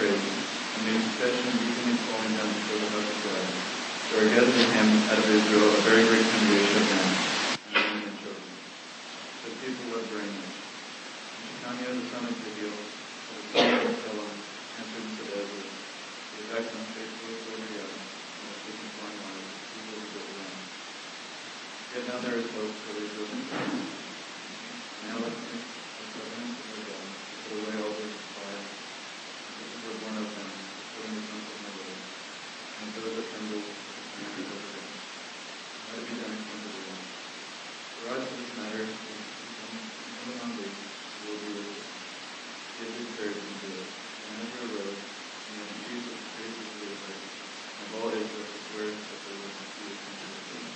prayed, and made confession, weeping and falling down before the house of God. There are gathered to him out of Israel a very great congregation of men, and women and children. So the people wept very much. And Shechaniah the son of Jehiel, of the son of Elam, answered and said to Ezra, "It is excellent, faithful, over God, and will speak in foreign language, people who build the land. Yet now there is hope for the Israel. Now let's make a covenant with our God, to put away all their defiles, and to preserve one of them, according to the sons of my Lord, and those that tremble at the command of the Lord. Let it be done according to the law. For as to this matter, if someone on thee will be with us, give his courage and do it." And Ezra arose, and the chiefs of the priests of the Levites, and of all Israel, to swear that they would receive into the kingdom.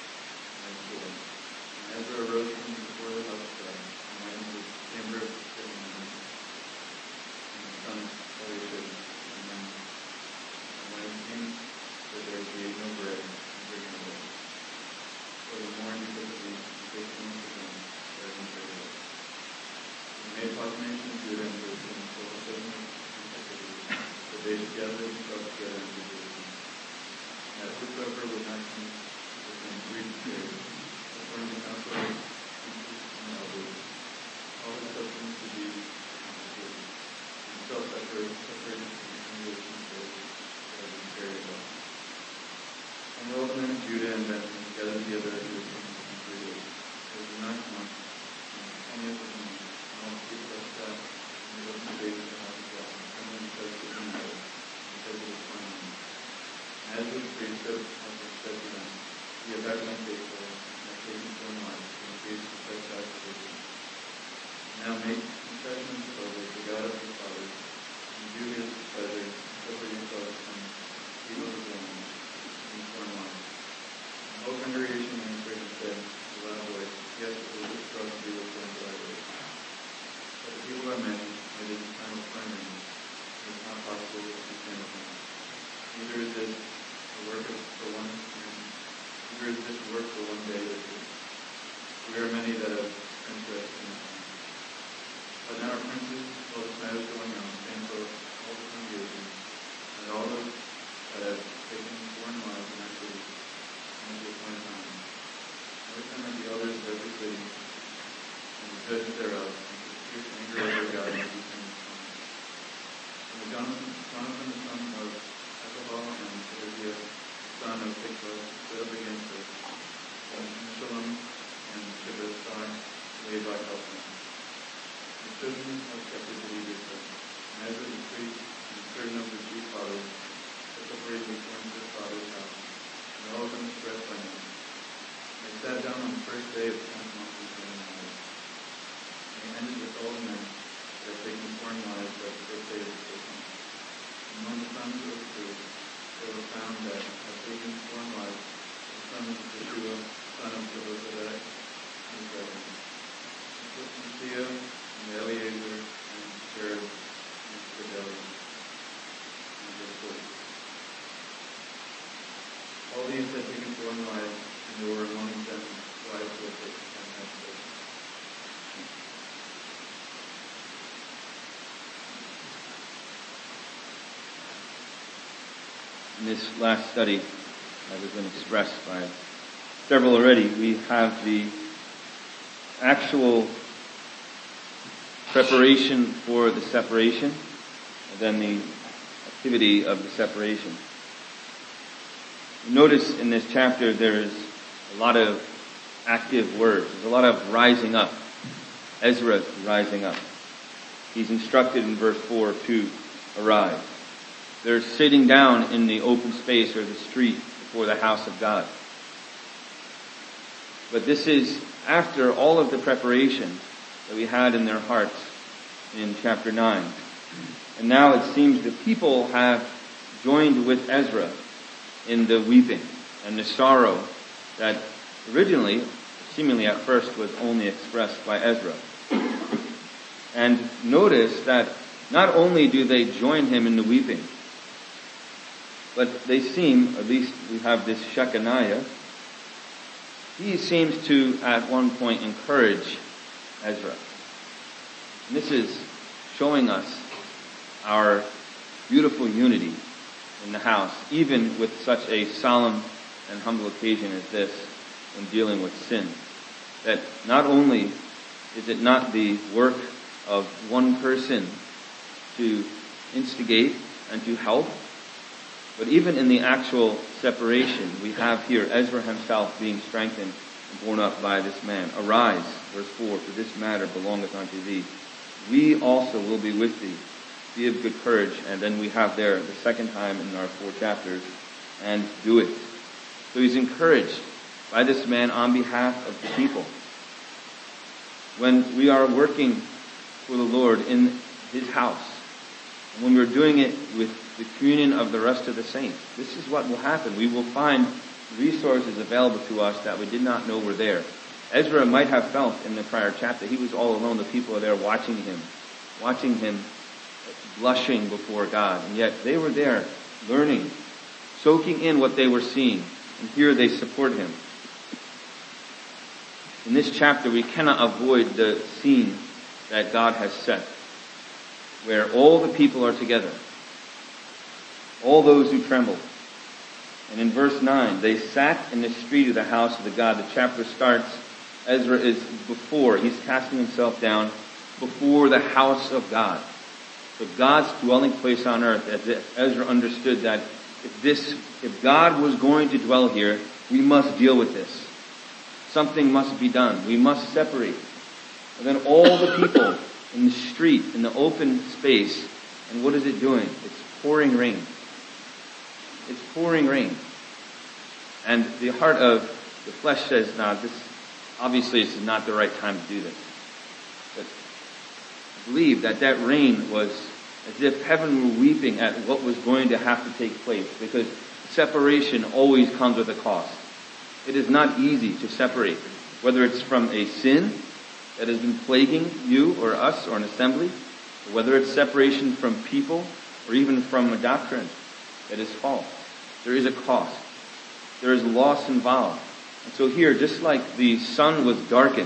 And Ezra arose from before the house of God, and went into the chamber of the ceremony, and the son of Eliashib, and then when he came thither, he ate no bread, and drank no water. For they mourned because of the faithfulness of them that had been carried away. And he made proclamation of Judah and Jerusalem for the 7 consecutive, that they should gather themselves together in Jerusalem. And that whosoever would not come with them 3 days, according to the counsel of the princes and the elders, all his substance to be confiscated, and himself separated from the congregation of those that had been carried away. And all the men of Judah and Benjamin gathered together at Jerusalem in 3 days. It was the 9th month, and the 20th of the month, and all the people that sat in the open space of the house of God, trembling because of the matter, because it was 20 months. And as the priest said to them, "Ye have acted unfaithful, and have taken foreign wives, and increased the such sacrifices. Now make confession unto the Lord, the God of your fathers, and do his pleasure, and separate yourselves from the people of the land, and foreign wives." And the whole congregation answered and said with a loud voice, "Yes, it was good for us to do according to thy word. But the people are many, and it is a time of plundering, and it is not possible to stand with them. Neither is this work for one day or 2. We are many that have interest in this thing. But now our princes, while this matter is going on, stand for all the congregation, and all those that have taken foreign wives and actually come to a point of time. And with them are the elders of every city, and the judges thereof, and to fierce anger over God and these things come. And Jonathan the son of Asaphah, and Zedekiah the son of Tikva, stood up against us, and Meshullam and Shabbethai laid by Elkanah. The children of captivity did so. And Ezra the priest and certain of the chief fathers took up ready to return to their father's house, and all of them expressed by name. And they sat down on the first day of the 10th month of the 7th month. And they ended with all the men that had taken foreign wives by the first day of the 6th month. And among the sons of the priests, there were found that had taken foreign wives, the son of Joshua, son of Jehozadak, and his brethren, Messiah, and Eleazar, and Jared, and Gedaliah, and verse 40. All these had taken foreign wives, and there were among them wives who had taken children. In this last study, as has been expressed by several already, we have the actual preparation for the separation, and then the activity of the separation. Notice in this chapter there is a lot of active words. There's a lot of rising up. Ezra is rising up. He's instructed in verse 4 to arise. They're sitting down in the open space or the street before the house of God. But this is after all of the preparation that we had in their hearts in chapter 9. And now it seems the people have joined with Ezra in the weeping and the sorrow that originally, seemingly at first, was only expressed by Ezra. And notice that not only do they join him in the weeping, but they seem, at least we have this Shechaniah, he seems to at one point encourage Ezra. And this is showing us our beautiful unity in the house, even with such a solemn and humble occasion as this when dealing with sin. That not only is it not the work of one person to instigate and to help, but even in the actual separation, we have here Ezra himself being strengthened and borne up by this man. Arise, verse 4, for this matter belongeth unto thee. We also will be with thee. Be of good courage. And then we have there the second time in our 4 chapters, and do it. So he's encouraged by this man on behalf of the people. When we are working for the Lord in his house, and when we're doing it with the communion of the rest of the saints, this is what will happen. We will find resources available to us that we did not know were there. Ezra might have felt in the prior chapter he was all alone. The people are there watching him blushing before God. And yet they were there learning, soaking in what they were seeing. And here they support him. In this chapter, we cannot avoid the scene that God has set, where all the people are together, all those who trembled. And in verse 9, they sat in the street of the house of the God. The chapter starts, Ezra is before, he's casting himself down before the house of God. So God's dwelling place on earth, as Ezra understood that if God was going to dwell here, we must deal with this. Something must be done. We must separate. And then all the people in the street, in the open space, and what is it doing? It's pouring rain. It's pouring rain. And the heart of the flesh says, this is not the right time to do this. But I believe that rain was as if heaven were weeping at what was going to have to take place, because separation always comes with a cost. It is not easy to separate, whether it's from a sin that has been plaguing you or us or an assembly, or whether it's separation from people or even from a doctrine that is false. There is a cost. There is loss involved. And so here, just like the sun was darkened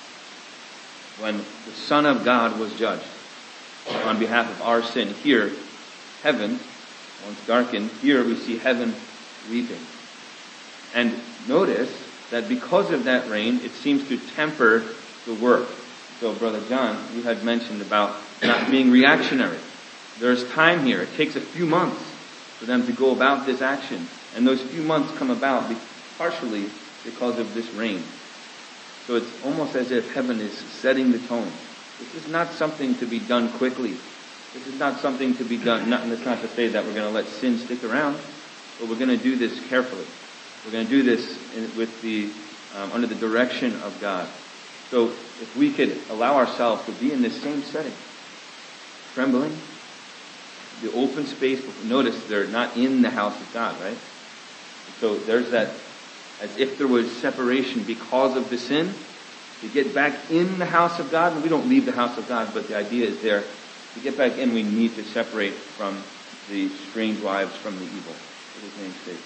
when the Son of God was judged on behalf of our sin, here, heaven, once darkened, here we see heaven weeping. And notice that because of that rain, it seems to temper the work. So, Brother John, you had mentioned about not being reactionary. There's time here. It takes a few months for them to go about this action. And those few months come about partially because of this rain. So it's almost as if heaven is setting the tone. This is not something to be done quickly. This is not something to be done, that's not to say that we're going to let sin stick around, but we're going to do this carefully. We're going to do this under the direction of God. So if we could allow ourselves to be in this same setting, trembling, the open space, notice they're not in the house of God, right? So there's that, as if there was separation because of the sin, to get back in the house of God, and we don't leave the house of God, but the idea is there, to get back in, we need to separate from the strange wives from the evil. For his name's sake.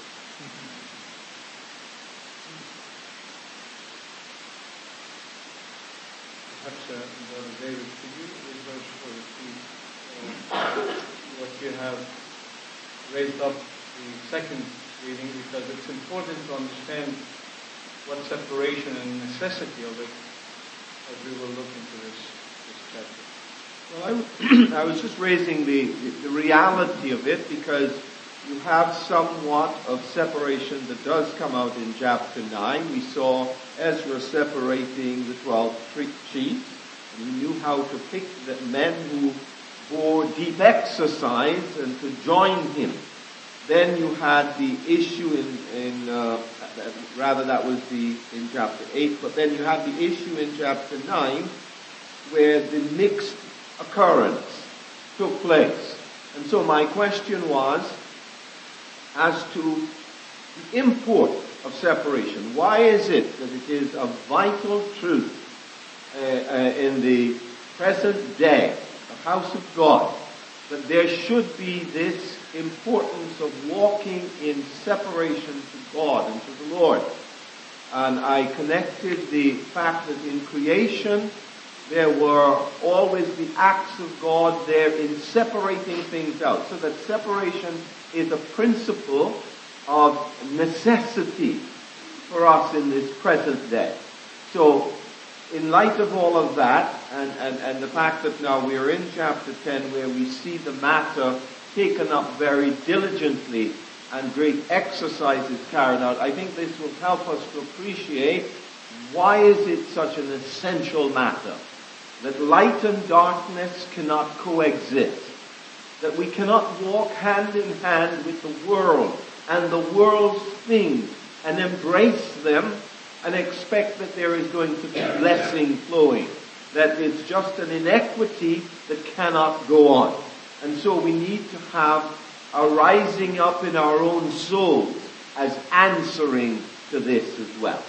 Perhaps, Brother David, could you reverse for the what you have raised up the second reading, because it's important to understand what separation and necessity of it as we will look into this chapter. Well, I was just raising the reality of it, because you have somewhat of separation that does come out in chapter 9. We saw Ezra separating the 12 chiefs, and he knew how to pick the men who bore deep exercise and to join him. Then you had the issue that was in chapter 8, but then you had the issue in chapter 9 where the mixed occurrence took place. And so my question was as to the import of separation. Why is it that it is a vital truth in the present day, the house of God, that there should be this importance of walking in separation to God and to the Lord? And I connected the fact that in creation there were always the acts of God there in separating things out. So that separation is a principle of necessity for us in this present day. So, in light of all of that, and the fact that now we are in chapter 10 where we see the matter taken up very diligently and great exercises carried out, I think this will help us to appreciate why is it such an essential matter that light and darkness cannot coexist, that we cannot walk hand in hand with the world and the world's things and embrace them and expect that there is going to be blessing flowing, that it's just an inequity that cannot go on. And so we need to have a rising up in our own souls as answering to this as well.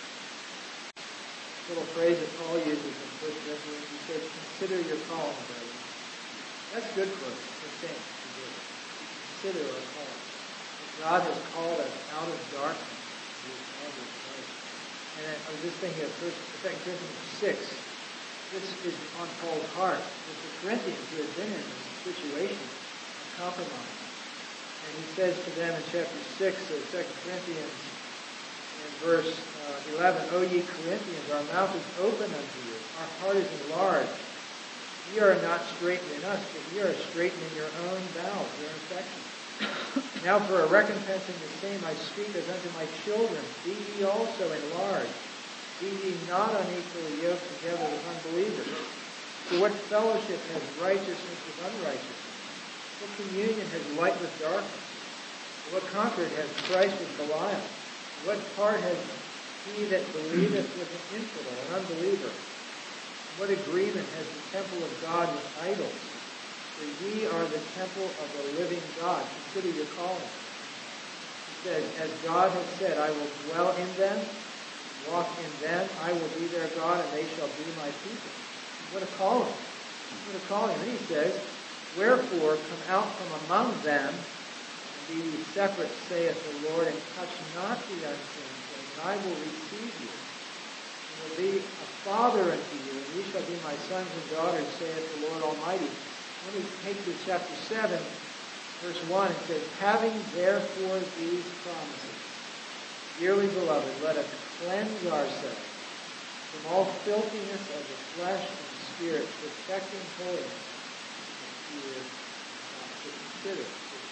Little phrase that Paul uses in 1 Corinthians, he says, consider your calling, brothers. That's good for us, for saints to do. Consider our calling. God has called us out of darkness to his marvelous light. And I was just thinking of 2 Corinthians 6. This is on Paul's heart. With the Corinthians who had been in this situation of compromise. And he says to them in chapter 6 of 2 Corinthians, in verse 11, O ye Corinthians, our mouth is open unto you. Our heart is enlarged. Ye are not straitened in us, but ye are straitened in your own bowels, your own affections. Now for a recompense in the same I speak as unto my children. Be ye also enlarged. Be ye not unequally yoked together with unbelievers. For what fellowship has righteousness with unrighteousness? What communion has light with darkness? What concord has Christ with Belial? What part has he that believeth with an infidel, an unbeliever? What agreement has the temple of God with idols? For ye are the temple of the living God. Consider your calling. He says, as God has said, I will dwell in them, walk in them, I will be their God, and they shall be my people. What a calling. What a calling. And he says, wherefore come out from among them, be ye separate, saith the Lord, and touch not the unclean thing, and I will receive you, and will be a father unto you, and ye shall be my sons and daughters, saith the Lord Almighty. Let me take to chapter 7, verse 1. It says, having therefore these promises, dearly beloved, let us cleanse ourselves from all filthiness of the flesh and spirit, perfecting holiness and fear to consider.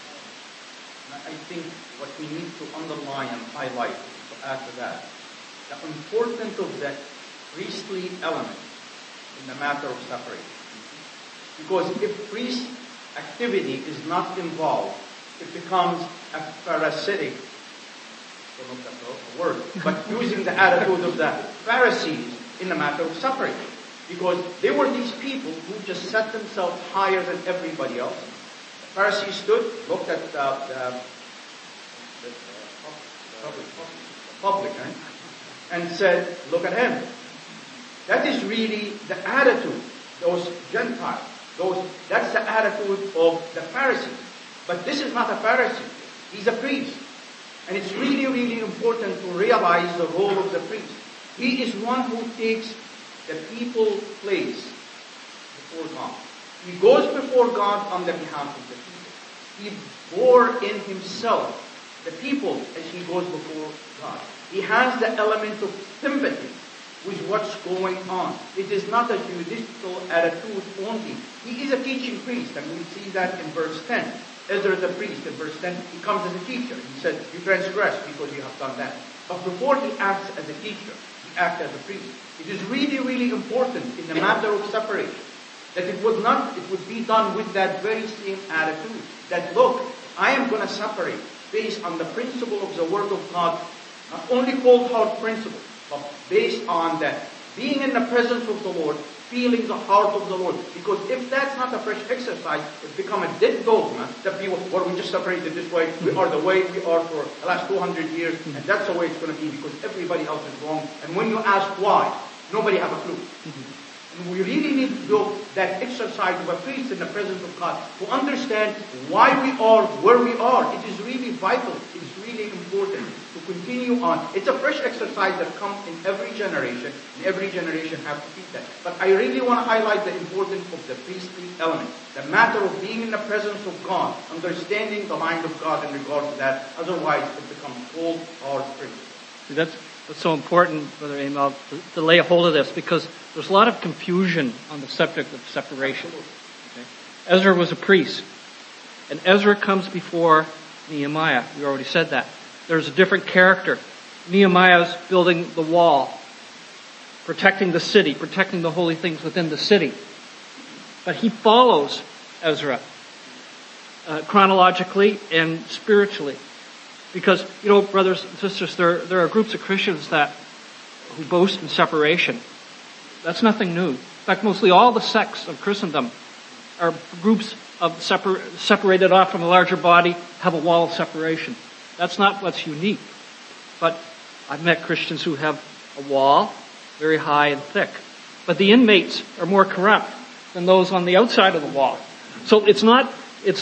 I think what we need to underline and highlight to add to that, the importance of that priestly element in the matter of separation. Because if priest activity is not involved, it becomes a Pharisaic, I don't know if that's a word, but using the attitude of the Pharisees in the matter of separation. Because they were these people who just set themselves higher than everybody else. The Pharisees stood, looked at the publican, and said, look at him. That is really the attitude, those Gentiles. That's the attitude of the Pharisees. But this is not a Pharisee. He's a priest. And it's really, really important to realize the role of the priest. He is one who takes the people's place before God. He goes before God on the behalf of the people. He bore in himself the people as he goes before God. He has the element of sympathy with what's going on. It is not a judicial attitude only. He is a teaching priest, and we see that in verse 10. Ezra the priest, in verse 10, he comes as a teacher. He said, you transgress because you have done that. But before he acts as a teacher, he acts as a priest. It is really, really important in the matter of separation that it would be done with that very same attitude. That, look, I am going to separate based on the principle of the Word of God, not only cold hard principle, but based on that being in the presence of the Lord, feeling the heart of the Lord. Because if that's not a fresh exercise, it becomes a dead dogma that people, well, we just separated this way, we are the way we are for the last 200 years, and that's the way it's going to be because everybody else is wrong. And when you ask why, nobody have a clue. And we really need to do that exercise of a priest in the presence of God to understand why we are where we are. It is really vital. It is really important to continue on. It's a fresh exercise that comes in every generation, and every generation have to keep that. But I really want to highlight the importance of the priestly element, the matter of being in the presence of God, understanding the mind of God in regard to that. Otherwise, it becomes cold, hard principle. See, that's so important, Brother Amal, to lay a hold of this, because there's a lot of confusion on the subject of separation. Okay? Ezra was a priest, and Ezra comes before Nehemiah. We already said that. There's a different character. Nehemiah's building the wall, protecting the city, protecting the holy things within the city. But he follows Ezra chronologically and spiritually. Because, brothers and sisters, there are groups of Christians who boast in separation. That's nothing new. In fact, mostly all the sects of Christendom are groups of separated off from a larger body, have a wall of separation. That's not what's unique. But I've met Christians who have a wall, very high and thick. But the inmates are more corrupt than those on the outside of the wall. So it's not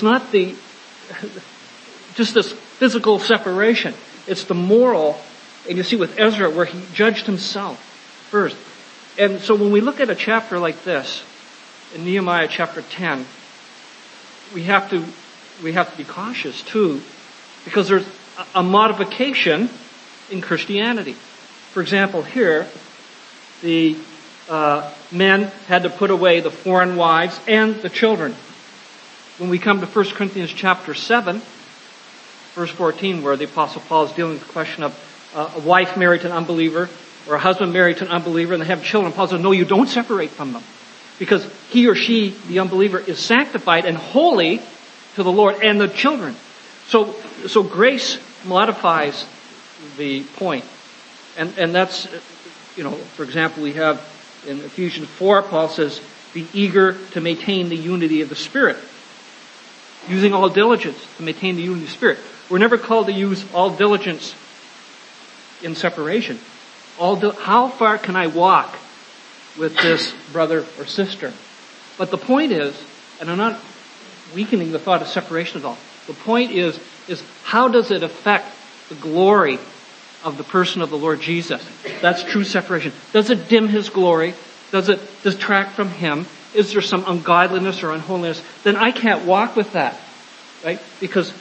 just this physical separation. It's the moral, and you see with Ezra where he judged himself first. And so when we look at a chapter like this, in Nehemiah chapter 10, we have to be cautious too, because there's a modification in Christianity. For example, here, the men had to put away the foreign wives and the children. When we come to 1 Corinthians chapter 7, verse 14, where the Apostle Paul is dealing with the question of a wife married to an unbeliever or a husband married to an unbeliever and they have children, Paul says, no, you don't separate from them. Because he or she, the unbeliever, is sanctified and holy to the Lord and the children. So grace modifies the point. And that's, for example, we have in Ephesians 4, Paul says, be eager to maintain the unity of the Spirit. Using all diligence to maintain the unity of the Spirit. We're never called to use all diligence in separation. How far can I walk with this brother or sister? But the point is, and I'm not weakening the thought of separation at all. The point is how does it affect the glory of the person of the Lord Jesus? That's true separation. Does it dim His glory? Does it detract from Him? Is there some ungodliness or unholiness? Then I can't walk with that, right? Because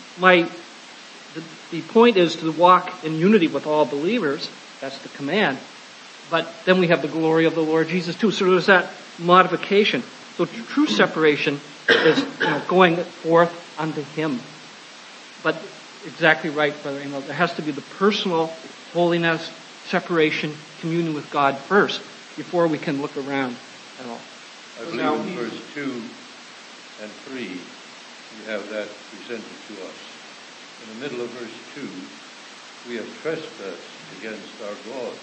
the point is to walk in unity with all believers. That's the command. But then we have the glory of the Lord Jesus too. So there's that modification. So true separation is going forth unto Him. But exactly right, Brother Emil. There has to be the personal holiness, separation, communion with God first before we can look around at all. I believe in verse 2 and 3, we have that presented to us. In the middle of verse 2, we have trespassed against our God.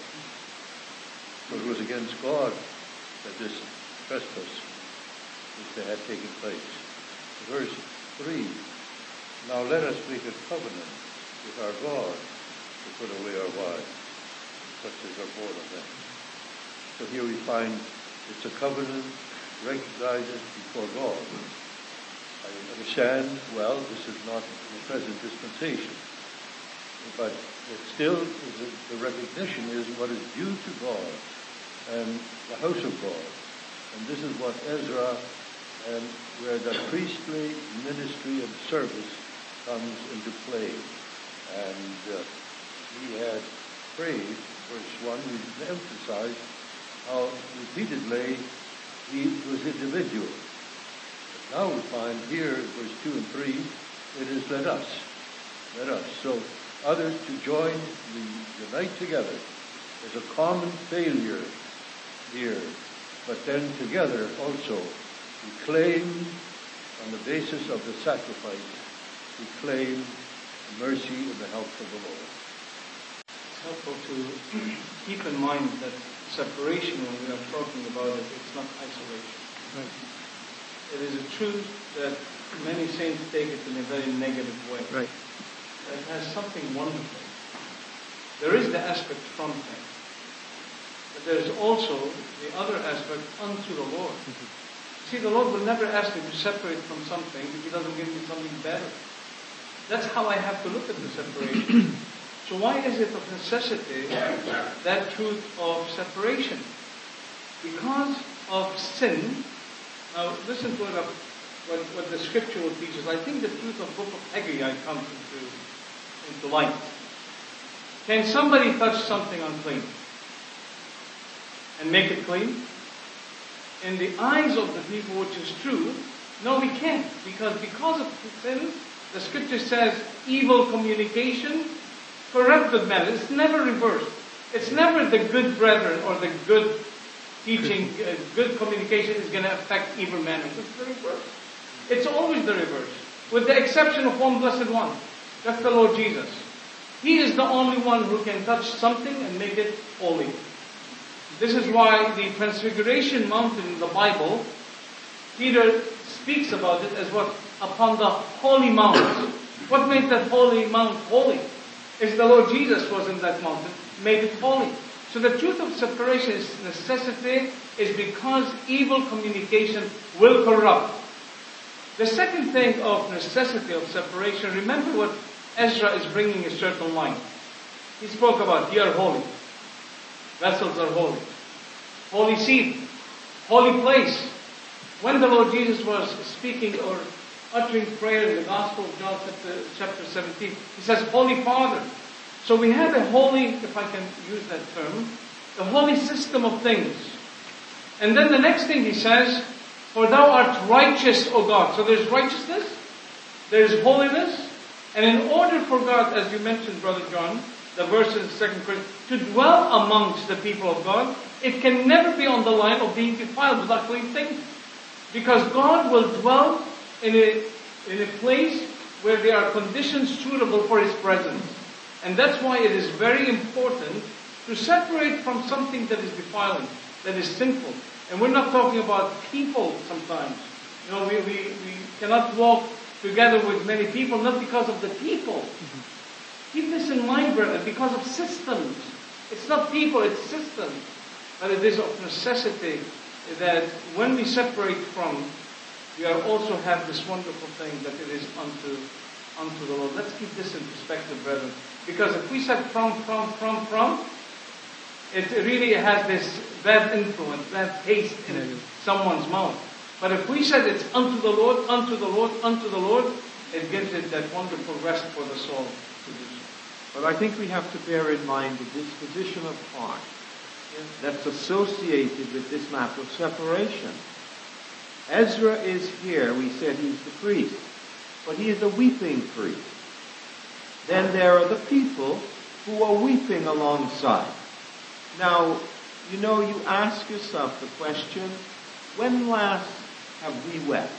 So it was against God that this trespass which had taken place. Verse 3, now let us make a covenant with our God to put away our wives, such as are born of them. So here we find it's a covenant recognized before God. I understand, well, this is not the present dispensation, but it still, the recognition is what is due to God and the house of God. And this is what Ezra, and where the priestly ministry and service comes into play. And he had prayed, verse 1, we emphasized how repeatedly he was individual. But now we find here, verse 2 and 3, it is let us. So others to join, we unite together. There's a common failure here, but then together also we claim on the basis of the sacrifice, we claim mercy and the help of the Lord. It's helpful to keep in mind that separation, when we are talking about it, it's not isolation. Right. It is a truth that many saints take it in a very negative way. Right. It has something wonderful. There is the aspect from things, but there is also the other aspect unto the Lord. See, the Lord will never ask me to separate from something if He doesn't give me something better. That's how I have to look at the separation. So why is it of necessity, that truth of separation? Because of sin. Now listen to what the scripture will teach us. I think the truth of book of Haggai comes into light. Can somebody touch something unclean and make it clean? In the eyes of the people, which is true, no, we can't. Because of sin, the scripture says evil communication corrupted men. It's never reversed. It's never the good brethren or the good teaching, good communication is going to affect evil manners. It's the reverse. It's always the reverse. With the exception of one blessed one. That's the Lord Jesus. He is the only one who can touch something and make it holy. This is why the Transfiguration Mountain in the Bible, Peter speaks about it as what? Upon the holy mount. What made that holy mount holy? Is the Lord Jesus was in that mountain, made it holy. So the truth of separation is necessity, is because evil communication will corrupt. The second thing of necessity of separation, remember what Ezra is bringing a certain line. He spoke about, ye are holy. Vessels are holy. Holy seed. Holy place. When the Lord Jesus was speaking or uttering prayer in the Gospel of John chapter 17, He says, Holy Father. So we have a holy, if I can use that term, a holy system of things. And then the next thing He says, for thou art righteous, O God. So there's righteousness, there's holiness, and in order for God, as you mentioned, Brother John, the verse in 2 Corinthians, to dwell amongst the people of God, it can never be on the line of being defiled with unclean things. Because God will dwell in a place where there are conditions suitable for His presence. And that's why it is very important to separate from something that is defiling, that is sinful. And we're not talking about people sometimes. You know, we cannot walk together with many people, not because of the people. Keep this in mind, brethren, because of systems. It's not people, it's systems. But it is of necessity that when we separate from, we are also have this wonderful thing that it is unto the Lord. Let's keep this in perspective, brethren. Because if we said from, it really has this bad influence, bad taste in someone's mouth. But if we said it's unto the Lord, unto the Lord, unto the Lord, it gives it that wonderful rest for the soul to do so. But I think we have to bear in mind the disposition of heart that's associated with this matter of separation. Ezra is here, we said he's the priest, but he is a weeping priest. Then there are the people who are weeping alongside. Now, you ask yourself the question, when last have we wept?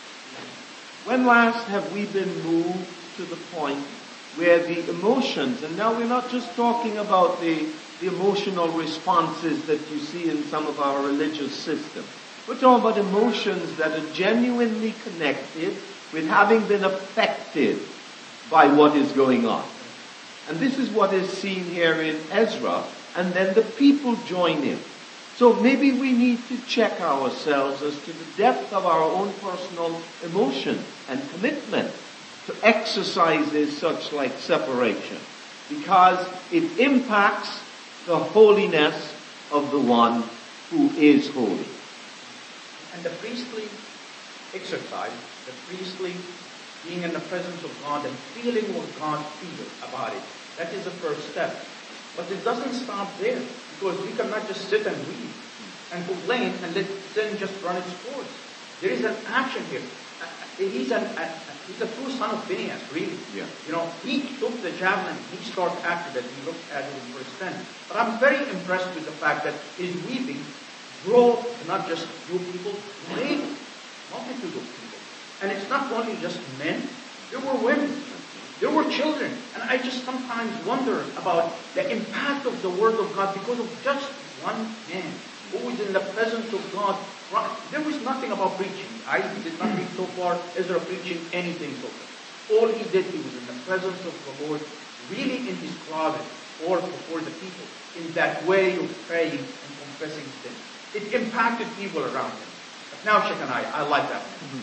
When last have we been moved to the point where the emotions, and now we're not just talking about the emotional responses that you see in some of our religious systems. We're talking about emotions that are genuinely connected with having been affected by what is going on. And this is what is seen here in Ezra, and then the people join in. So maybe we need to check ourselves as to the depth of our own personal emotion and commitment to exercises such like separation, because it impacts the holiness of the one who is holy. And the priestly exercise, the priestly being in the presence of God and feeling what God feels about it, that is the first step. But it doesn't stop there, because we cannot just sit and weep and complain and let sin just run its course. There is an action here. He's a true son of Phinehas, really. Yeah. He took the javelin, he started after that, he looked at it in verse 10. But I'm very impressed with the fact that his weeping brought not just few people, many multitude of people. And it's not only just men, there were women, there were children. And I just sometimes wonder about the impact of the Word of God because of just one man who is in the presence of God. There was nothing about preaching. I did not read so far Ezra preaching anything so far. All he did, he was in the presence of the Lord, really in his closet or before the people, in that way of praying and confessing sin. It impacted people around him. But now Shechaniah, I like that man.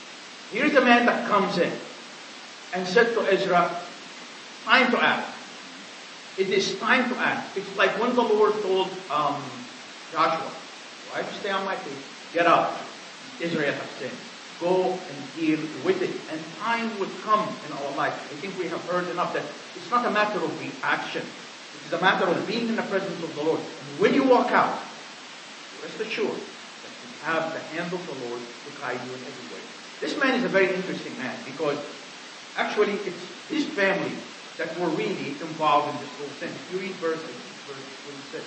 Here's a man that comes in and said to Ezra, time to act. It is time to act. It's like when the Lord told Joshua, why do you stay on my feet? Get up. Israel has sinned. Go and deal with it. And time would come in our life. I think we have heard enough that it's not a matter of reaction. It is a matter of being in the presence of the Lord. And when you walk out, rest assured that you have the hand of the Lord to guide you in every way. This man is a very interesting man because actually it's his family that were really involved in this whole thing. If you read verse 26.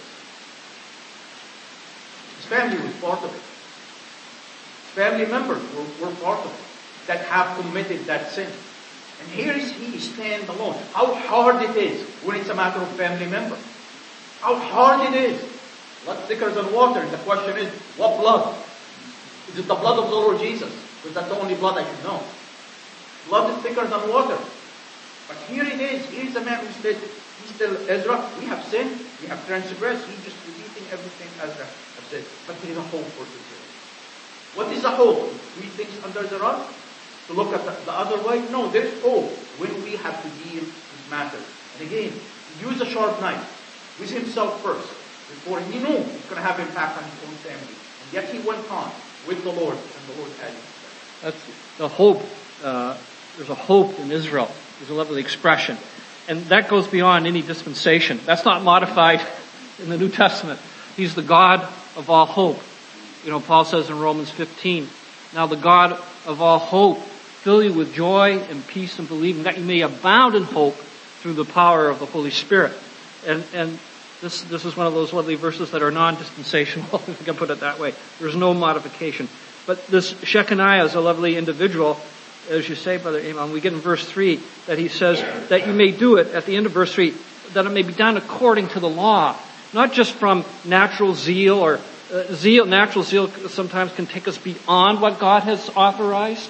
His family was part of it. His family members were part of it that have committed that sin. And here is he stand alone. How hard it is when it's a matter of family member. How hard it is. Blood thicker than water. And the question is, what blood? Is it the blood of the Lord Jesus? Because that's the only blood I should know. Blood is thicker than water. But here it is. Here's a man who said, he's still Ezra. We have sinned. We have transgressed. He's just repeating everything Ezra has said. But there is a hope for Israel. What is the hope? Three things under the rug? To look at the other way? No, there's hope when we have to deal with matters. And again, he used a sharp knife with himself first. Before he knew it's going to have impact on his own family. And yet he went on with the Lord, and the Lord had him. That's the hope. There's a hope in Israel. There's a lovely expression. And that goes beyond any dispensation. That's not modified in the New Testament. He's the God of all hope. Paul says in Romans 15, now the God of all hope fill you with joy and peace and believing that you may abound in hope through the power of the Holy Spirit. And this is one of those lovely verses that are non-dispensational, if we can put it that way. There's no modification. But this Shechaniah is a lovely individual, as you say, Brother Amon. We get in verse 3 that he says that you may do it, at the end of verse 3, that it may be done according to the law. Not just from natural zeal or natural zeal sometimes can take us beyond what God has authorized,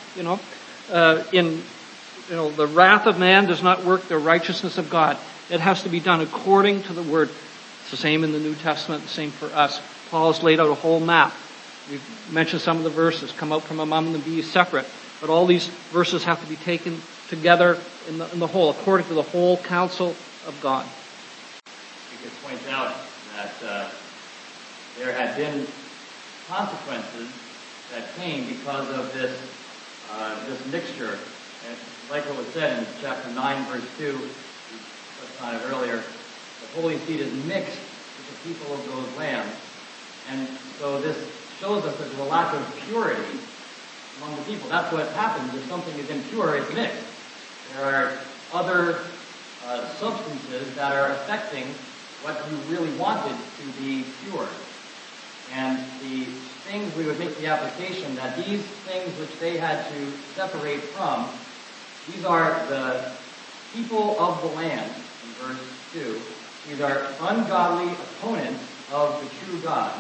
the wrath of man does not work the righteousness of God. It has to be done according to the word. It's the same in the New Testament, the same for us. Paul has laid out a whole map. We've mentioned some of the verses, come out from among them and be separate. But all these verses have to be taken together in the whole, according to the whole counsel of God. We could point out that there had been consequences that came because of this mixture. And like what was said in chapter 9, verse 2, we touched on it earlier, the holy seed is mixed with the people of those lands. And so this shows us that there's a lack of purity among the people. That's what happens if something is impure, it's mixed. There are other substances that are affecting what you really wanted to be pure. And the things we would make the application that these things which they had to separate from, these are the people of the land, in verse 2. These are ungodly opponents of the true God.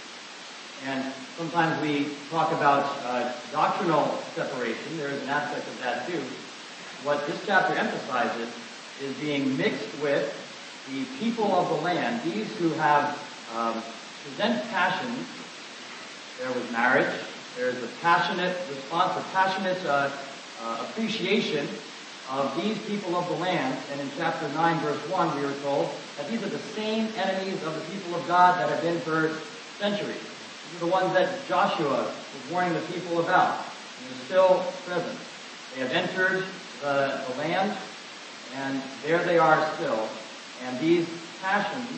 And sometimes we talk about doctrinal separation. There is an aspect of that too. What this chapter emphasizes is being mixed with the people of the land, these who have present passions. There was marriage. There's a passionate response, a passionate appreciation of these people of the land. And in chapter 9, verse 1, we were told that these are the same enemies of the people of God that have been for centuries. These are the ones that Joshua was warning the people about. And they're still present. They have entered the land, and there they are still. And these passions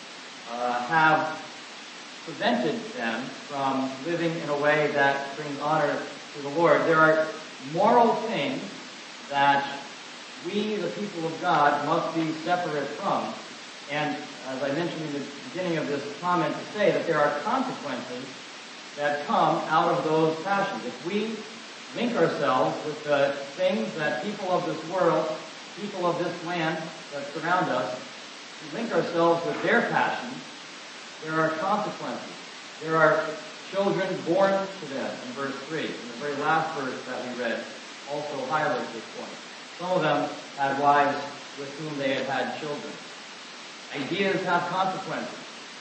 have prevented them from living in a way that brings honor to the Lord. There are moral things that we, the people of God, must be separate from. And as I mentioned in the beginning of this comment, to say that there are consequences that come out of those passions. If we link ourselves with the things that people of this world, people of this land that surround us, we link ourselves with their passions, there are consequences. There are children born to them, in verse 3. In the very last verse that we read also highlights this point. Some of them had wives with whom they had had children. Ideas have consequences.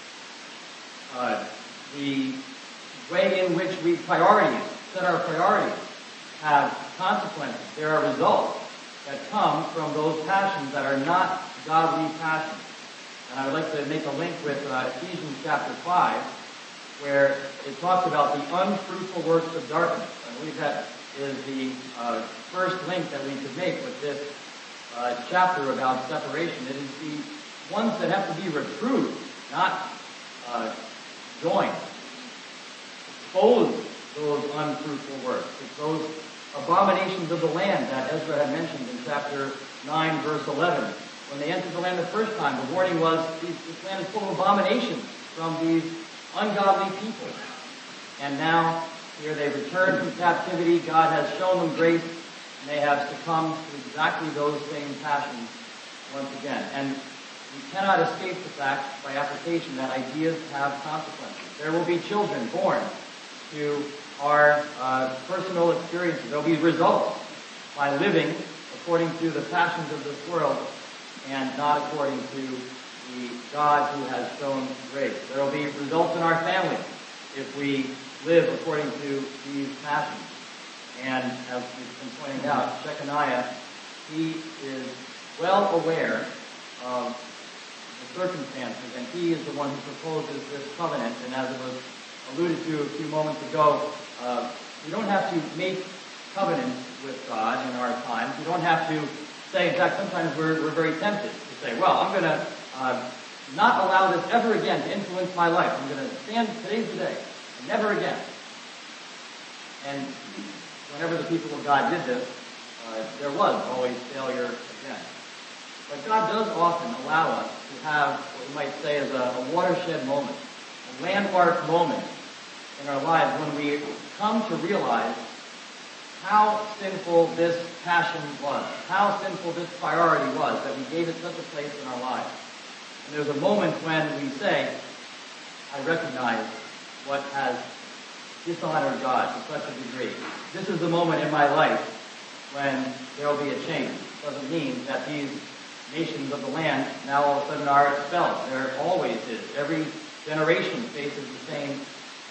The way in which we set our priorities, have consequences. There are results that come from those passions that are not godly passions. And I would like to make a link with Ephesians chapter 5, where it talks about the unfruitful works of darkness. I believe that is the first link that we could make with this chapter about separation. It is the ones that have to be reproved, not joined. Expose those unfruitful works. It's those abominations of the land that Ezra had mentioned in chapter 9, verse 11. When they entered the land the first time, the warning was, this land is full of abominations from these ungodly people. And now, here they return from captivity. God has shown them grace, and they have succumbed to exactly those same passions once again. And we cannot escape the fact, by application, that ideas have consequences. There will be children born to our personal experiences. There will be results by living according to the passions of this world and not according to the God who has shown grace. There will be results in our family if we live according to these passions. And as we've been pointing out, Shechaniah, he is well aware of the circumstances, and he is the one who proposes this covenant. And as it was alluded to a few moments ago, we don't have to make covenants with God in our times. We don't have to say, in fact, sometimes we're very tempted to say, well, I'm going to not allow this ever again to influence my life. I'm going to stand, today's the day, and never again. And whenever the people of God did this, there was always failure again. But God does often allow us to have what we might say is a watershed moment, a landmark moment in our lives when we come to realize how sinful this passion was, how sinful this priority was, that we gave it such a place in our lives. And there's a moment when we say, I recognize what has dishonored God to such a degree. This is the moment in my life when there will be a change. It doesn't mean that these nations of the land now all of a sudden are expelled. There always is. Every generation faces the same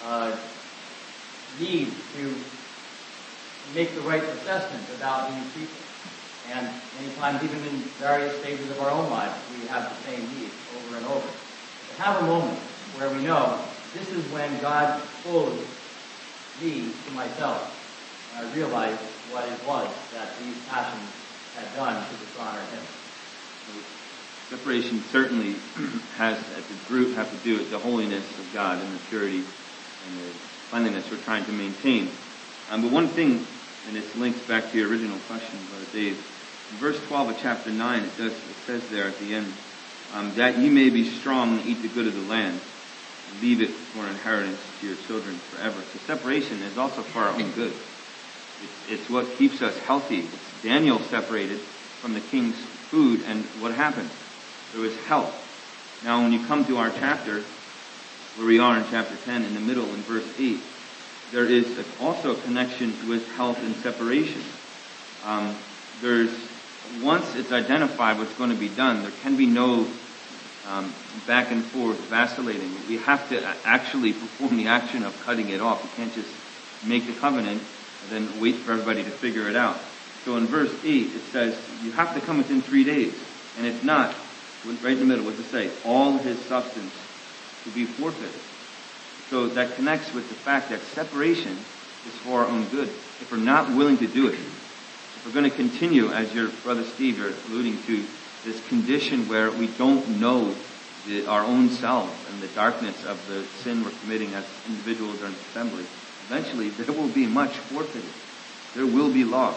need to make the right assessment about these people. And many times, even in various stages of our own lives, we have the same need over and over. To have a moment where we know this is when God exposed me to myself, and I realized what it was that these passions had done to dishonor Him. Separation certainly has, at the root, have to do with the holiness of God and the purity and the cleanliness we're trying to maintain. But one thing, and this links back to your original question, Brother Dave, in verse 12 of chapter 9, it says there at the end, that ye may be strong and eat the good of the land, and leave it for an inheritance to your children forever. So separation is also for our own good. It's what keeps us healthy. It's Daniel separated from the king's food, and what happened? There was health. Now when you come to our chapter, where we are in chapter 10, in the middle, in verse 8, there is also a connection with health and separation. Once it's identified what's going to be done, there can be no back and forth, vacillating. We have to actually perform the action of cutting it off. We can't just make the covenant and then wait for everybody to figure it out. So in verse 8, it says, you have to come within 3 days. And if not, right in the middle, what does it say? All his substance to be forfeited. So that connects with the fact that separation is for our own good. If we're not willing to do it, if we're going to continue, as your brother Steve, you're alluding to, this condition where we don't know our own selves and the darkness of the sin we're committing as individuals or in assembly, eventually there will be much forfeited. There will be loss.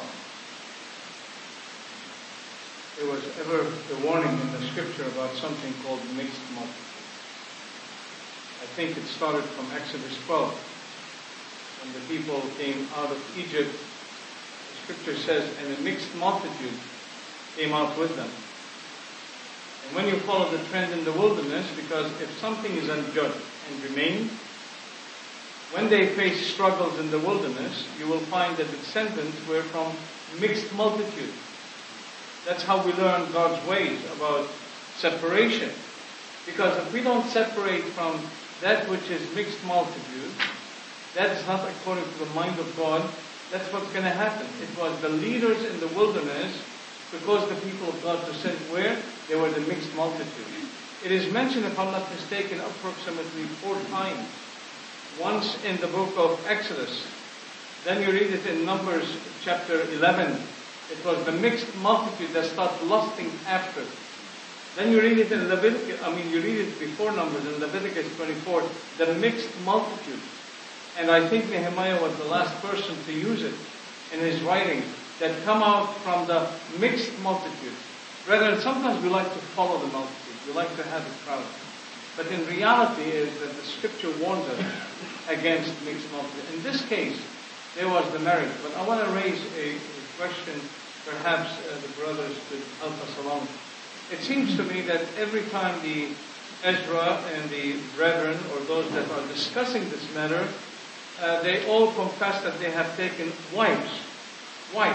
There was ever a warning in the scripture about something called mixed multitude. I think it started from Exodus 12. When the people came out of Egypt, the scripture says, and a mixed multitude came out with them. And when you follow the trend in the wilderness, because if something is unjust and remains, when they face struggles in the wilderness, you will find that the descendants were from mixed multitude. That's how we learn God's ways about separation. Because if we don't separate from that which is mixed multitude, that is not according to the mind of God, that's what's going to happen. It was the leaders in the wilderness, because the people of God were sent where? They were the mixed multitude. It is mentioned, if I'm not mistaken, approximately 4 times. Once in the book of Exodus. Then you read it in Numbers chapter 11. It was the mixed multitude that started lusting after. Then you read it in Leviticus, you read it before Numbers in Leviticus 24, the mixed multitude. And I think Nehemiah was the last person to use it in his writing, that come out from the mixed multitude. Brethren, sometimes we like to follow the multitude. We like to have a crowd. But in reality is that the scripture warns us against mixed multitude. In this case, there was the marriage. But I want to raise a question, perhaps the brothers could help us along. It seems to me that every time the Ezra and the brethren, or those that are discussing this matter, they all confess that they have taken wives. Why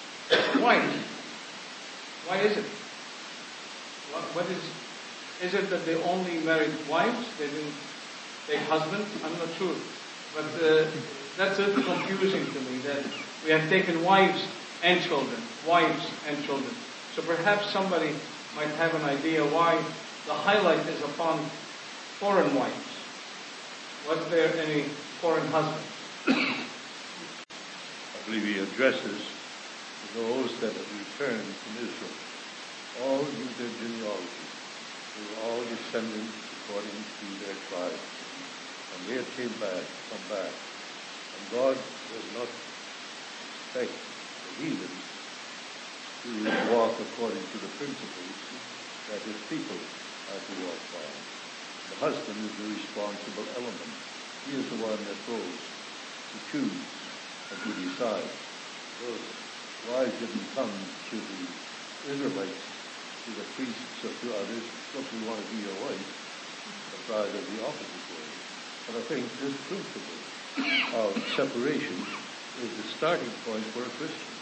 is it? What is it that they only married wives? They didn't take husbands? I'm not sure. But that's a little confusing to me, that we have taken wives and children. So perhaps somebody might have an idea why the highlight is upon foreign wives. Was there any foreign husbands? I believe he addresses those that have returned from Israel. All knew their genealogy. They were all descendants according to their tribes. And they had come back. And God does not expect the heathen to walk according to the principles that his people are to walk by. The husband is the responsible element. He is the one that goes to choose and to decide. Those wives didn't come to the Israelites, to the priests or to others, look, we want to be your wife, but rather the opposite way. But I think this principle of separation is the starting point for a Christian.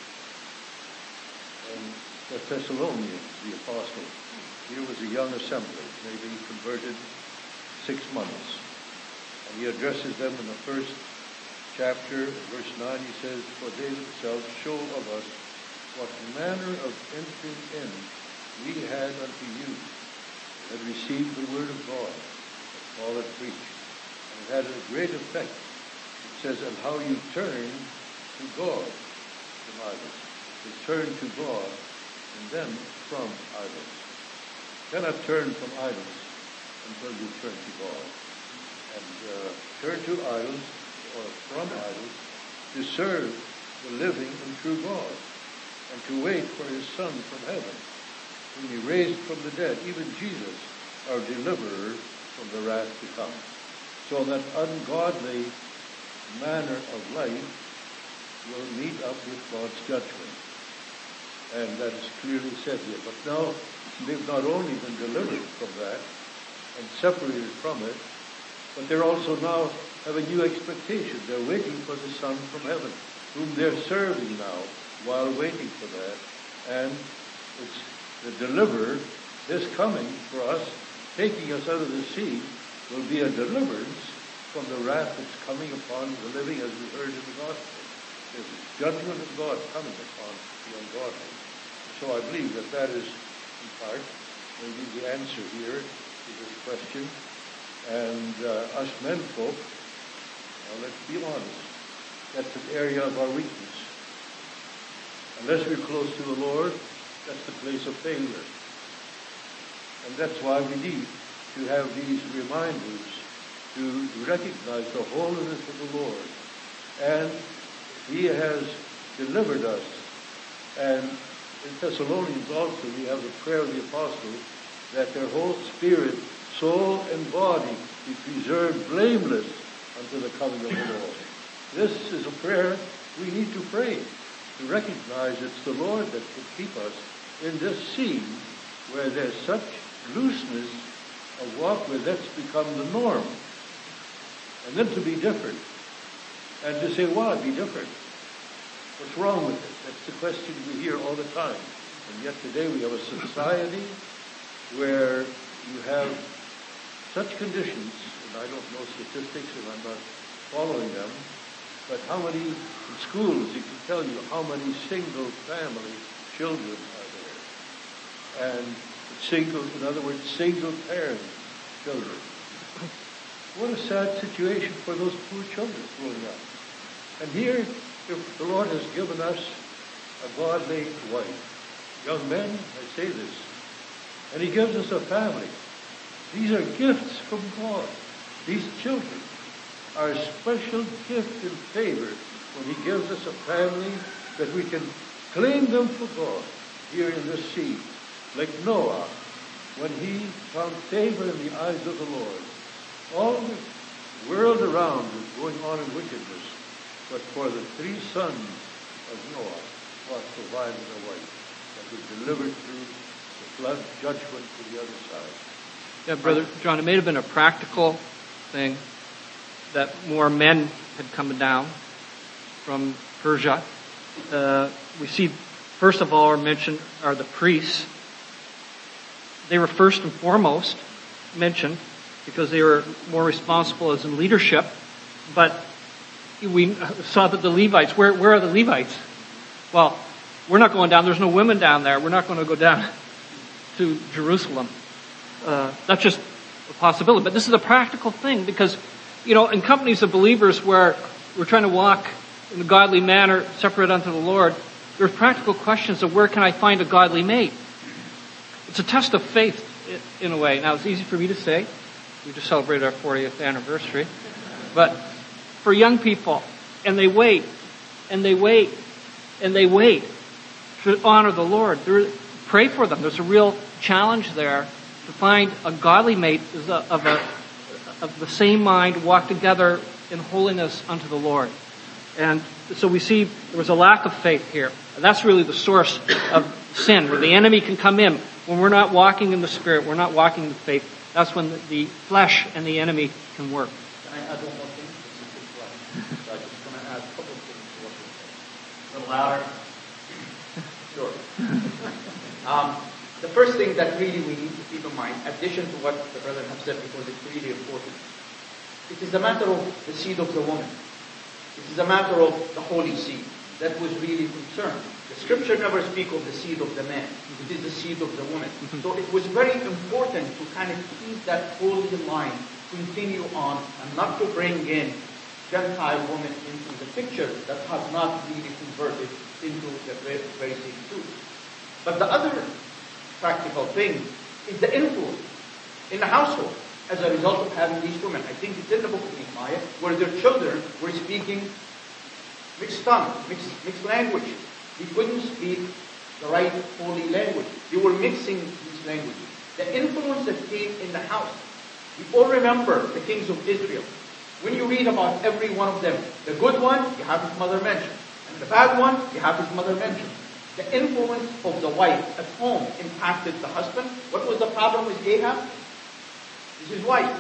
And the Thessalonians, the apostle, here was a young assembly, maybe converted 6 months. And he addresses them in the first chapter, verse 9, he says, "For they themselves show of us what manner of entering in we had unto you, had received the word of God, as Paul had preached, and it had a great effect." It says, "And how you turn to God from idols." You turn to God, and then from idols. You cannot turn from idols until you turn to God. And turn to idols, or from idols, to serve the living and true God, and to wait for his Son from heaven, whom he raised from the dead, even Jesus, our deliverer from the wrath to come. So that ungodly manner of life will meet up with God's judgment. And that is clearly said here. But now, they've not only been delivered from that and separated from it, but they're also now have a new expectation. They're waiting for the Son from heaven, whom they're serving now while waiting for that. And it's the deliverer, this coming for us, taking us out of the sea, will be a deliverance from the wrath that's coming upon the living, as we heard in the gospel. There's a judgment of God coming upon the ungodly. So I believe that that is, in part, maybe the answer here to this question. And us men folk, now let's be honest, that's an area of our weakness. Unless we're close to the Lord, that's the place of failure. And that's why we need to have these reminders to recognize the holiness of the Lord. And he has delivered us. And in Thessalonians also, we have the prayer of the apostle that their whole spirit, soul, and body be preserved blameless unto the coming of the Lord. This is a prayer we need to pray, to recognize it's the Lord that can keep us in this scene where there's such looseness of walk where that's become the norm. And then to be different. And to say, why be different? What's wrong with it? That's the question we hear all the time. And yet today we have a society where you have such conditions, and I don't know statistics and I'm not following them, but how many in schools, you can tell you how many single family children are there. And the in other words, single parent children. What a sad situation for those poor children growing up. And here, the Lord has given us a godly wife. Young men, I say this. And He gives us a family. These are gifts from God. These children are a special gift and favor when He gives us a family that we can claim them for God here in this sea. Like Noah, when he found favor in the eyes of the Lord. All the world around was going on in wickedness, but for the 3 sons of Noah, God provided a wife that was delivered through the flood judgment to the other side. Yeah, Brother John, it may have been a practical thing that more men had come down from Persia. We see, first of all, mentioned are the priests. They were first and foremost mentioned because they were more responsible as in leadership. But we saw that the Levites, where are the Levites? Well, we're not going down. There's no women down there. We're not going to go down to Jerusalem. That's just a possibility. But this is a practical thing because, in companies of believers where we're trying to walk in a godly manner, separate unto the Lord, there's practical questions of where can I find a godly mate? It's a test of faith in a way. Now, it's easy for me to say. We just celebrated our 40th anniversary. But for young people, and they wait, and they wait, and they wait to honor the Lord. Pray for them. There's a real challenge there to find a godly mate of the same mind, walk together in holiness unto the Lord. And so we see there was a lack of faith here. And that's really the source of sin, where the enemy can come in. When we're not walking in the Spirit, we're not walking in faith, that's when the flesh and the enemy can work. Can I add one more thing? So I'm just going to add a couple of things to what you said. A little louder. Sure. The first thing that really we need to keep in mind, in addition to what the brethren have said, because it's really important, it is a matter of the seed of the woman. It is a matter of the holy seed that was really concerned. The scripture never speaks of the seed of the man. It is the seed of the woman. So it was very important to kind of keep that holy line, continue on, and not to bring in Gentile women into the picture that have not really converted into the very same truth. But the other practical thing is the influence in the household as a result of having these women. I think it's in the book of Nehemiah where their children were speaking mixed tongue, mixed language. They couldn't speak the right holy language. They were mixing these languages. The influence that came in the house. We all remember the kings of Israel. When you read about every one of them, the good one, you have his mother mentioned. And the bad one, you have his mother mentioned. The influence of the wife at home impacted the husband. What was the problem with Ahab? It's his wife.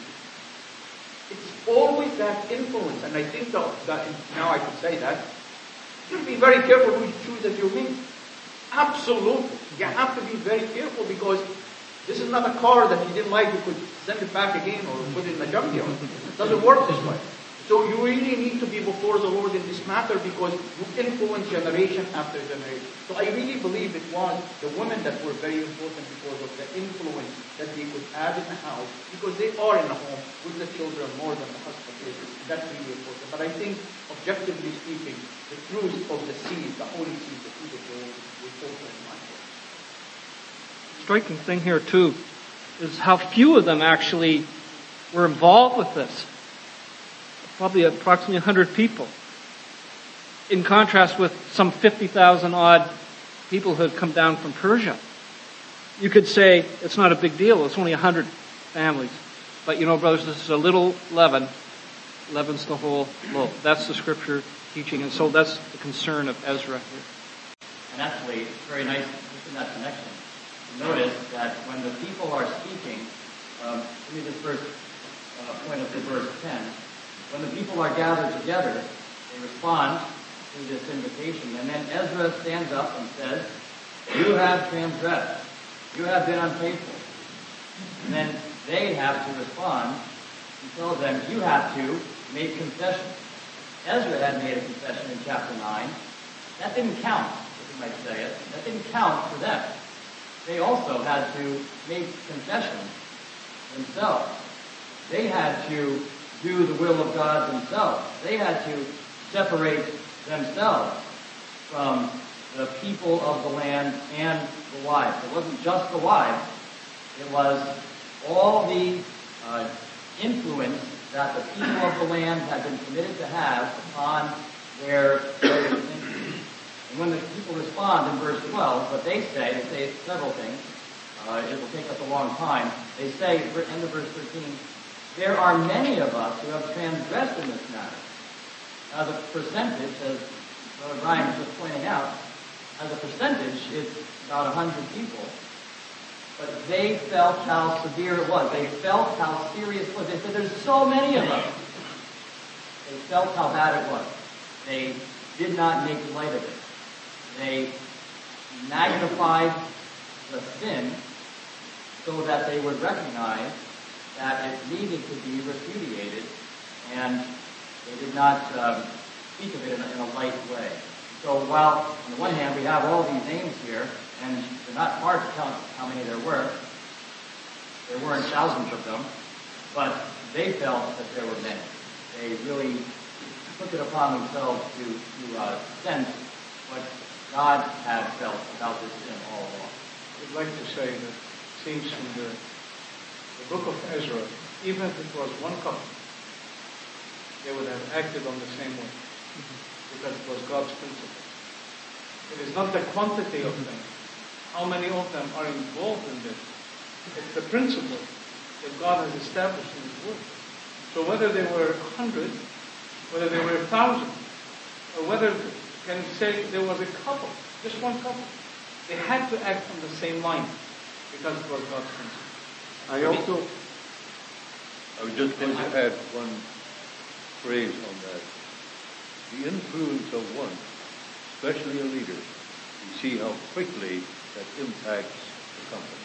It's always that influence. And I think that now I can say that. You have to be very careful who you choose as your mate. Absolutely. You have to be very careful because this is not a car that you didn't like. You could send it back again or put it in a junkyard. It doesn't work this way. So you really need to be before the Lord in this matter because you influence generation after generation. So I really believe it was the women that were very important because of the influence that they could add in the house because they are in the home with the children more than the husband is. That's really important. But I think, objectively speaking, the truth of the seed, the holy seed, the seed of the Lord, was also in mind. Striking thing here too is how few of them actually were involved with this. Probably approximately 100 people. In contrast with some 50,000 odd people who had come down from Persia. You could say it's not a big deal. It's only 100 families. But brothers, this is a little leaven. Leaven's the whole loaf. That's the scripture teaching. And so that's the concern of Ezra here. And actually, it's very nice in that connection. Notice that when the people are speaking, let me just first point up to verse 10. When the people are gathered together, they respond to this invitation. And then Ezra stands up and says, "You have transgressed. You have been unfaithful." And then they have to respond and tell them, "You have to make confession." Ezra had made a confession in chapter 9. That didn't count, if you might say it. That didn't count for them. they also had to make confessions themselves. They had to do the will of God themselves. They had to separate themselves from the people of the land and the wives. It wasn't just the wives. It was all the influence that the people of the land had been permitted to have upon their thinking. And when the people respond in verse 12, what they say several things. It will take us a long time. They say, end of verse 13, there are many of us who have transgressed in this matter. As a percentage, as Brother Brian was just pointing out, as a percentage, it's about 100 people. But they felt how severe it was. They felt how serious it was. They said, there's so many of us. They felt how bad it was. They did not make light of it. They magnified the sin so that they would recognize that it needed to be repudiated, and they did not speak of it in a light way. So while, on the one hand, we have all these names here, and they're not hard to count how many there weren't thousands of them, but they felt that there were many. They really took it upon themselves to sense what God had felt about this sin all along. I'd like to say that it seems from the book of Ezra, even if it was one couple, they would have acted on the same way, because it was God's principle. It is not the quantity of them, how many of them are involved in this. It's the principle that God has established in His Word. So whether they were 100, whether they were 1,000, or whether, can you say, there was a couple, just one couple, they had to act on the same line, because it was God's principle. I was just going to add one phrase on that. The influence of one, especially a leader, you see how quickly that impacts the company.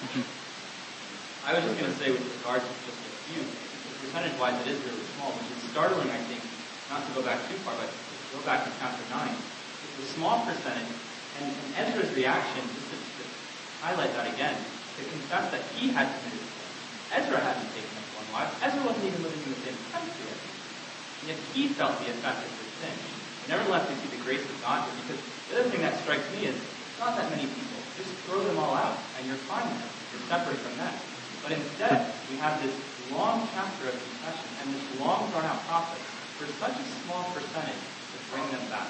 I was just going to say, with regard to just a few, percentage-wise, it is really small, which is startling, I think, not to go back too far, but to go back to chapter 9. It's a small percentage, and Ezra's reaction, just to highlight that again, to confess that he had committed sin. Ezra hadn't taken up one wife. Ezra wasn't even living in the same country, I think. And yet he felt the effect of his sin. And nevertheless, we see the grace of God here, because the other thing that strikes me is, it's not that many people. Just throw them all out, and you're fine with them. You're separate from them. But instead, we have this long chapter of confession and this long drawn-out process for such a small percentage to bring them back.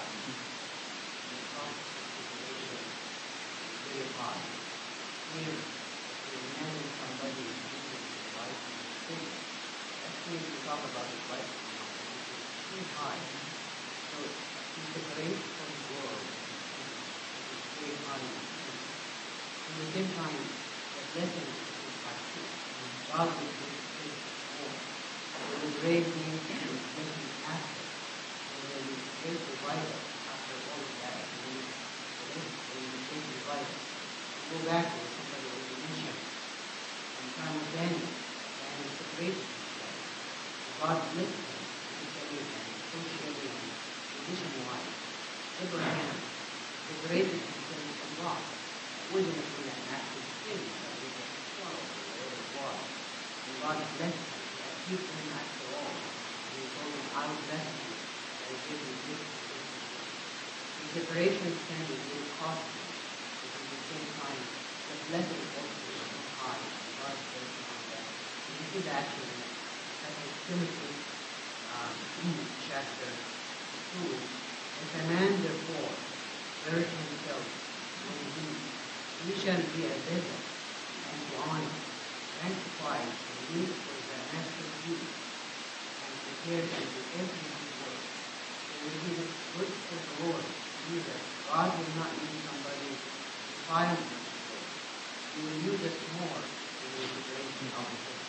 Talk about his life. It's too high. So he's separated from the world. It's very high. At the same time, the blessing is practice. God will give his more. There is great need for the blessing after. And then the great revival after all of that. And then the great revival. Go back to somebody with a mission. And time of Daniel. And it's the great God blessed him physically and socially and tradition-wise. Abraham, the greatest descendant of God, wasn't from that natural skin that we get swallowed or whatever it was. And God blessed him, that he came after all. And he told him, I will bless you, that I give you this and this and this. The separation stand is very costly, but at the same time, the blessing also is so high. God's blessing on that. And you see that in Timothy, chapter 2. If a man therefore gird himself on he shall be a vessel unto honor, sanctified and used for the master's use, and prepared unto every good work. It will be the good for the Lord, Jesus. God will not use somebody to file this work. He will use us more in the liberation of the church.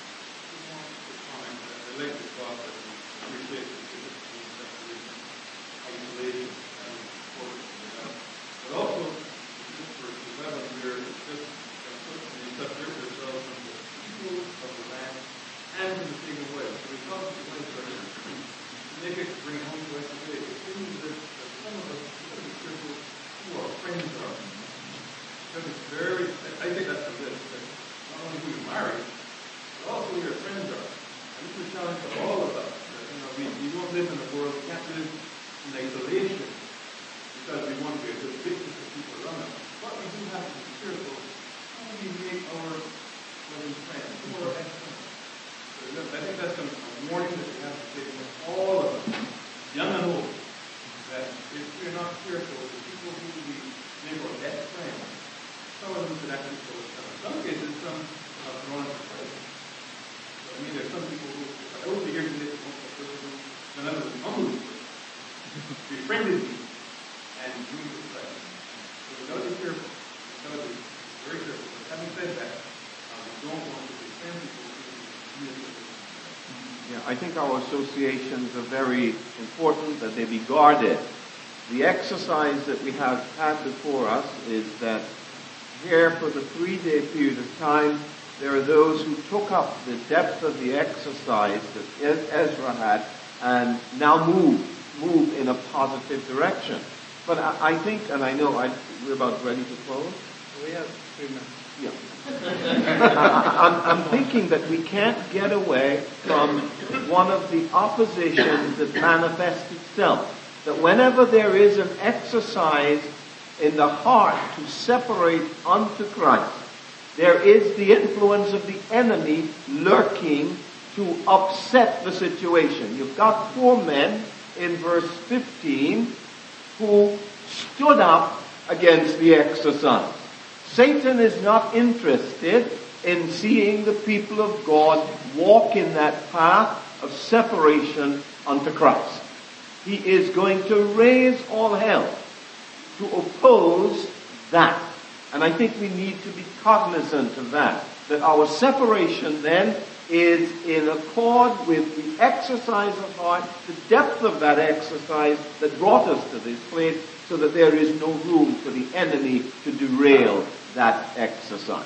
I like this thought that we appreciate the separation, isolation, and importance of the house. But also, just for 11 here, it's just you separate yourselves from the people of the land and from the king of Wales. So we talk to the legislature, they get to bring home to us today. It seems that some of us, who are friends of ours, because it's very can't live in isolation because we want to be a good witness to people around us. But we do have to be careful how we make our loving friends or ex-friends. So I think that's a warning that we have to take with all of us, young and old, that if we're not careful, the people who we make our best friends, some of them could actually show us. In some cases, some have grown up Christ. I mean, there's some people who, I will be here today, none of them humbled befriended me and grew to Christ. So we got to be careful. We got to be very careful. But having said that, we don't want to befriend people who Yeah, I think our associations are very important, that they be guarded. The exercise that we have had before us is that here for the 3-day period of time, there are those who took up the depth of the exercise that Ezra had and now move in a positive direction. But I think, and I know we're about ready to close. We have 3 minutes. Yeah. I'm thinking that we can't get away from one of the oppositions that manifests itself. That whenever there is an exercise in the heart to separate unto Christ, there is the influence of the enemy lurking to upset the situation. You've got 4 men in verse 15 who stood up against the exercise. Satan is not interested in seeing the people of God walk in that path of separation unto Christ. He is going to raise all hell to oppose that. And I think we need to be cognizant of that our separation then is in accord with the exercise of heart, the depth of that exercise that brought us to this place, so that there is no room for the enemy to derail that exercise.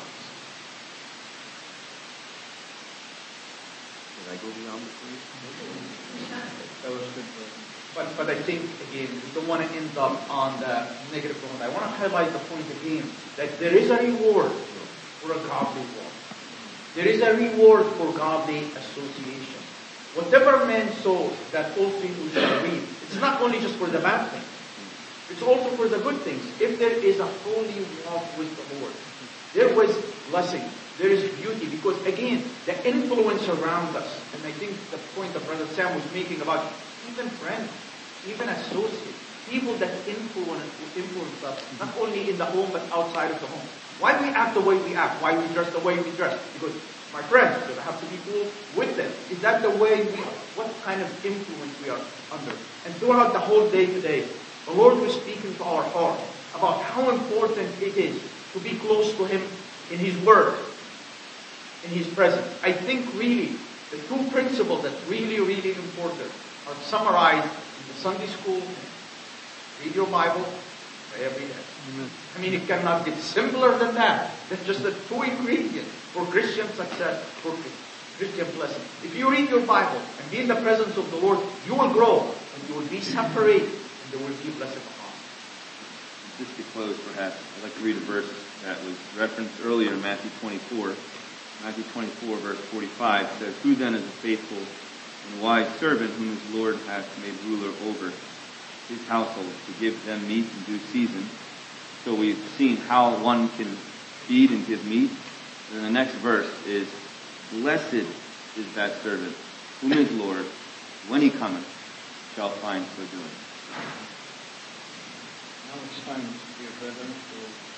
Did I go beyond the place? That was good. But I think, again, we don't want to end up on the negative point. I want to highlight the point again, that there is a reward for a godly walk. There is a reward for godly association. Whatever man sows, that also you shall reap. It's not only just for the bad things. It's also for the good things. If there is a holy walk with the Lord, there was blessing. There is beauty. Because again, the influence around us, and I think the point that Brother Sam was making about even friends, even associates, people that influence us, not only in the home but outside of the home. Why we act the way we act? Why we dress the way we dress? Because my friends, do I have to be cool with them? Is that the way we are? What kind of influence we are under? And throughout the whole day today, the Lord was speaking to our heart about how important it is to be close to Him in His Word, in His presence. I think really the 2 principles that really, really important are summarized in the Sunday school. Read your Bible, pray every day. Amen. I mean, it cannot get simpler than that. That's just the 2 ingredients for Christian success, for Christian blessing. If you read your Bible and be in the presence of the Lord, you will grow and you will be separated and there will be blessing upon you. Just to close, perhaps, I'd like to read a verse that was referenced earlier in Matthew 24. Matthew 24, verse 45 says, "Who then is a faithful and wise servant whom his Lord hath made ruler over his household to give them meat in due season?" So we've seen how one can feed and give meat. And then the next verse is, "Blessed is that servant whom his Lord, when he cometh, shall find so doing." Now it's time, dear brethren, to